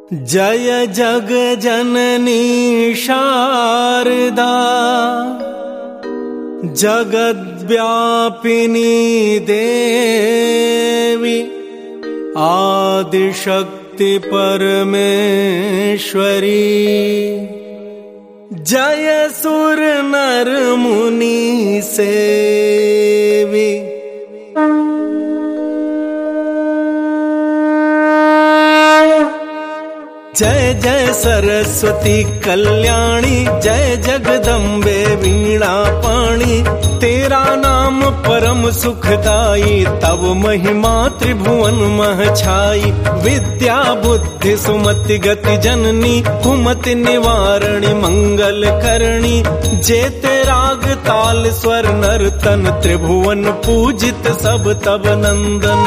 जय जग जननी शारदा जगद्व्यापिनी देवी आदिशक्ति परमेश्वरी जय सुर नर मुनि सेवी। जय जय सरस्वती कल्याणी जय जगदम्बे वीणा पाणी तेरा नाम परम सुखदाई तब महिमा त्रिभुवन मह छाई। विद्या बुद्धि सुमति गति जननी कुमति निवारणी मंगल करणी जेते राग ताल स्वर नर्तन त्रिभुवन पूजित सब तब नंदन।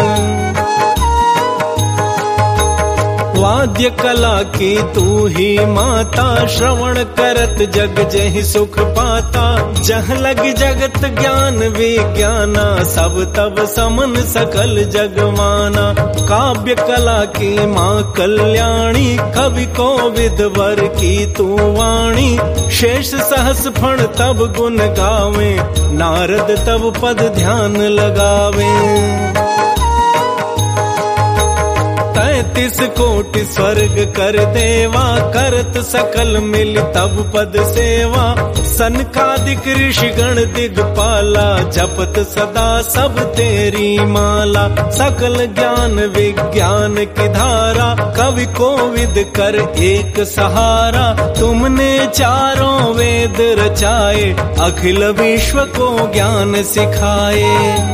वाद्य कला की तू ही माता श्रवण करत जग जहि सुख पाता। जह लग जगत ज्ञान विज्ञाना सब तब समन सकल जग माना। काव्य कला की माँ कल्याणी कवि को विदवर की तू वाणी। शेष सहस फण तब गुण गावे नारद तब पद ध्यान लगावे। 33 कोटि स्वर्ग कर देवा करत सकल मिल तब पद सेवा। सनकादिक ऋषिगण दिगपाला जपत सदा सब तेरी माला। सकल ज्ञान विज्ञान की धारा कवि कोविद कर एक सहारा। तुमने चारों वेद रचाए अखिल विश्व को ज्ञान सिखाए।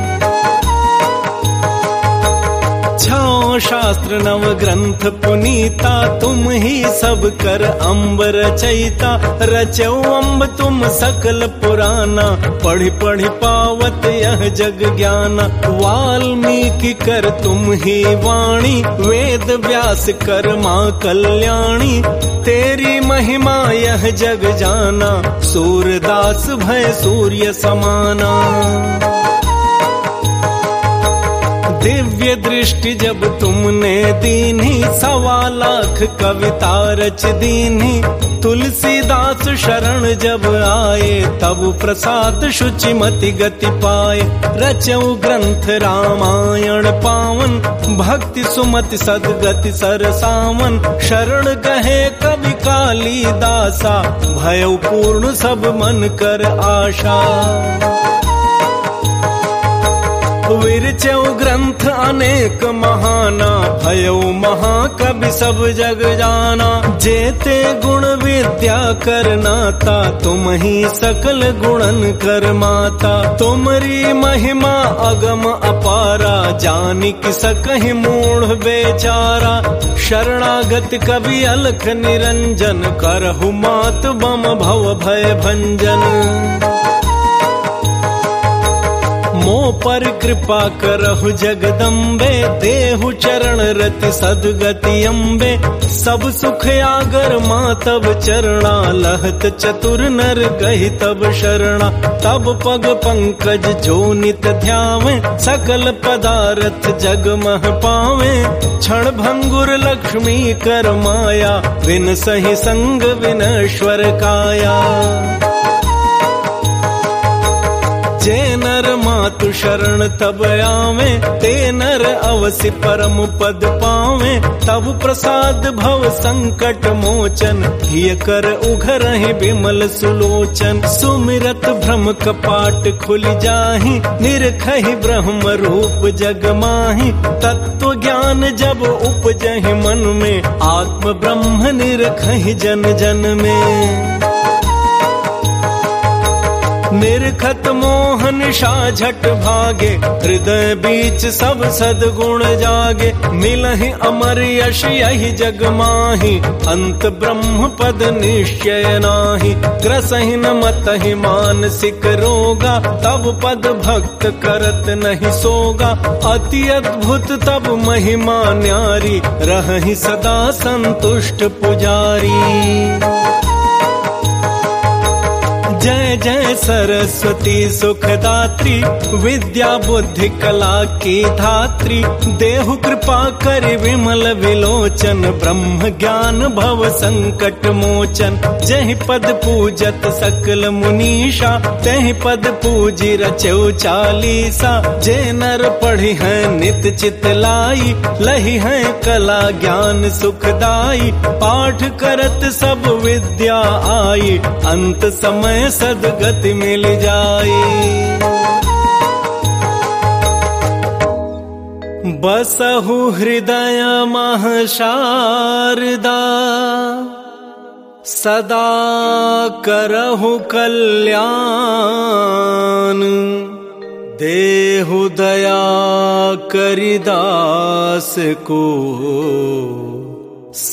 6 शास्त्र नव ग्रंथ पुनीता तुम ही सब कर अम्ब रचयिता। रचौ अम्ब तुम सकल पुराना पढ़ि पढ़ि पावत यह जग ज्ञाना। वाल्मीकि कर तुम ही वाणी वेद व्यास कर माँ कल्याणी। तेरी महिमा यह जग जाना सूरदास भय सूर्य समाना। दिव्य दृष्टि जब तुमने दीनी 1.25 लाख कविता रच दीनी। तुलसीदास शरण जब आए तब प्रसाद शुचिमति गति पाए। रचौ ग्रंथ रामायण पावन भक्ति सुमति सद्गति सरसावन। शरण गहे कवि कालिदासा भयउ पूर्ण सब मन कर आशा। विरचौ ग्रंथ अनेक महाना भयौ महाकवि सब जग जाना। जेते गुण विद्या करनाता तुम ही सकल गुणन कर माता। तुमरी महिमा अगम अपारा जानिक सकहि मूढ़ बेचारा। शरणागत कवि अलख निरंजन करहु मात बम भव भय भंजन। मो पर कृपा करहु जगदम्बे देहु चरण रति सद्गति अम्बे। सब सुख आगर माँ तब चरणा लहत चतुर नर गहि तब शरणा। तब पग पंकज जो नित ध्यावे सकल पदारथ जग मह पावे। क्षण भंगुर लक्ष्मी कर माया विन सही संग विनश्वर काया। जे नर मातु शरण तब आवे ते नर अवसि परम पद पावे। तब प्रसाद भव संकट मोचन हिय कर उघरहि बिमल सुलोचन। सुमिरत भ्रम कपाट खुल जाहि निरखहि ब्रह्म रूप जग माहि। तत्व ज्ञान जब उपजहि मन में आत्म ब्रह्म निरखहि जन जन में। निरखत मोहन झट भागे हृदय बीच सब सद्गुण जागे। मिलहि अमर यश यही जग माहि अंत ब्रह्म पद निश्चय नाही। ग्रसहि न मतहि मानसिक रोगा तब पद भक्त करत नहीं सोगा। अति अद्भुत तब महिमा न्यारी रहहि सदा संतुष्ट पुजारी। जय जय जय सरस्वती सुखदात्री, विद्या बुद्धि कला की धात्री। देहु कृपा कर विमल विलोचन, ब्रह्म ज्ञान भव संकट मोचन। जहि पद पूजत सकल मुनीषा, तहि पद पूजी रचौ चालीसा। जे नर पढ़ी है नित चित लाई, लही है कला ज्ञान सुखदाई। पाठ करत सब विद्या आई, अंत समय सदगति मिल जाई। बसहु हृदय मह शारदा, सदा करहु कल्याण। देहु दया करिदास को,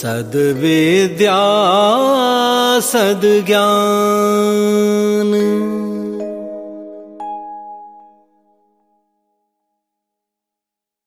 सद्विद्या सद्ज्ञान।